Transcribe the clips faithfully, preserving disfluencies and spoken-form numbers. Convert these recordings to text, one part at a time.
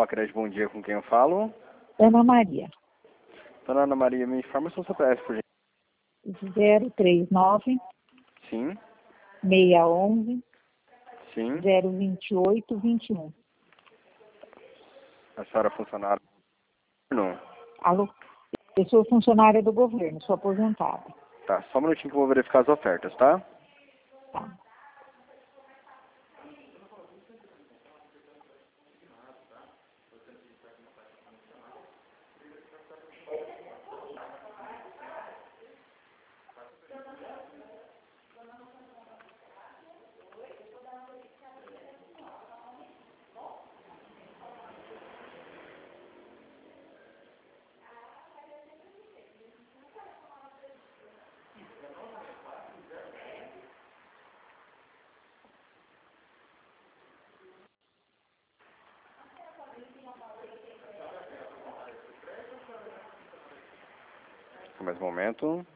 Pacred, bom dia, com quem eu falo? Ana Maria. Dona Ana Maria, me informa seu C P F, por gentileza. zero três nove, Sim, seis um um, sim. zero dois oito, dois um. A senhora é funcionária? Não. Alô? Eu sou funcionária do governo, sou aposentada. Tá, só um minutinho que eu vou verificar as ofertas, tá? Tá. Só mais um momento.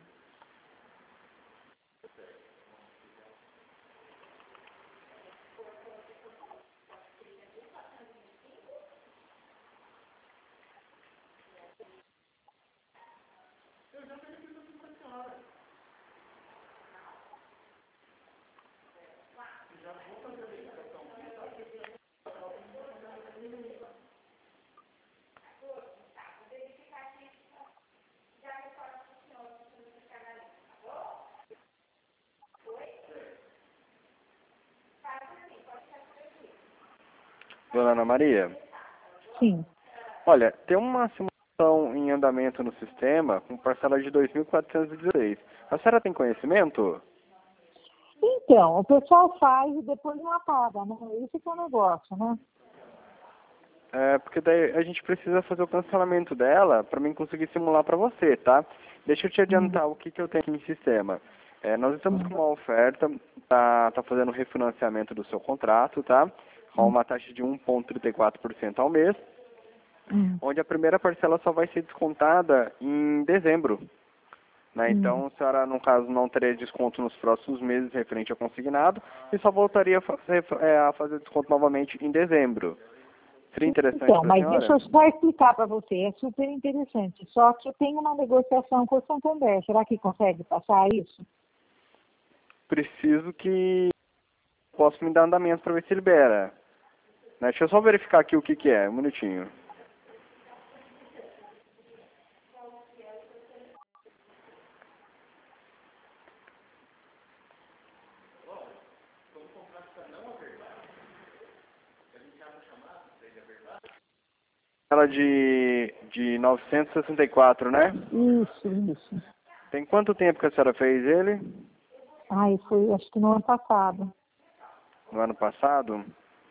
Dona Ana Maria, Sim. olha, tem uma simulação em andamento no sistema com parcela de dois mil quatrocentos e dezesseis. A senhora tem conhecimento? Então, o pessoal faz e depois não apaga, né? Esse que é o negócio, né? É, porque daí a gente precisa fazer o cancelamento dela para mim conseguir simular para você, tá? Deixa eu te adiantar Hum. o que, que eu tenho aqui em sistema. É, nós estamos Hum. com uma oferta, tá, tá fazendo o refinanciamento do seu contrato, tá? Com Hum. uma taxa de um vírgula trinta e quatro por cento ao mês, Hum. onde a primeira parcela só vai ser descontada em dezembro. Né? Hum. Então, a senhora, no caso, não teria desconto nos próximos meses referente ao consignado e só voltaria a fazer, é, a fazer desconto novamente em dezembro. Seria interessante Então, para a mas deixa senhora? eu só explicar para você, é super interessante. Só que eu tenho uma negociação com o Santander. Será que consegue passar isso? Preciso que possa me dar andamento para ver se libera. Né? Deixa eu só verificar aqui o que, que é, um minutinho. Ela de, de novecentos e sessenta e quatro, né? Isso, isso. Tem quanto tempo que a senhora fez ele? Ai, foi acho que no ano passado. No ano passado?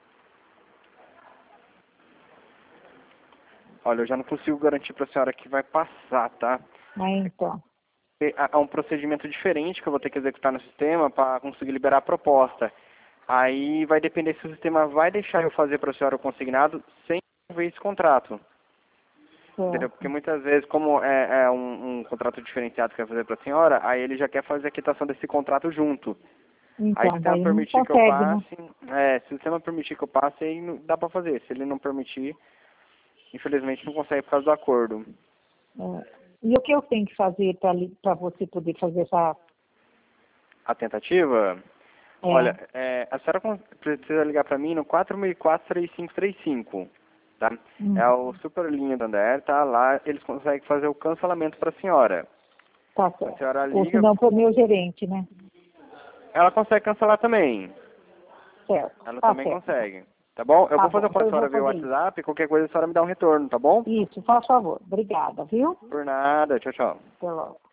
Olha, eu já não consigo garantir para a senhora que vai passar, tá? Mas então. É há um procedimento diferente que eu vou ter que executar no sistema para conseguir liberar a proposta. Aí vai depender se o sistema vai deixar eu fazer para a senhora o consignado sem ver esse contrato. Entendeu? Porque Certo. muitas vezes, como é, é um, um contrato diferenciado que vai fazer para a senhora, aí ele já quer fazer a quitação desse contrato junto. Aí se o Então, sistema daí não permitir que eu consegue, né? passe, é, se o sistema permitir que eu passe, aí não- dá para fazer. Se ele não permitir, infelizmente não consegue por causa do acordo. É. E o que eu tenho que fazer para você poder fazer essa... A tentativa? É, Olha, é, a senhora con- precisa ligar para mim no quatro mil e quatro, três cinco três cinco, tá? hum, É o Superlinha do Ander, tá? Lá eles conseguem fazer o cancelamento para a senhora. tá A certo. senhora Ou se liga, não, para o meu gerente, né? ela consegue cancelar também. Certo. Ela Tá também certo, então. consegue. Tá bom? Eu Tá vou fazer bom, com a então eu senhora vou via fazer isso. WhatsApp, qualquer coisa a senhora me dá um retorno, tá bom? Isso, faz favor. Obrigada, viu? Por nada, tchau, tchau. Até logo.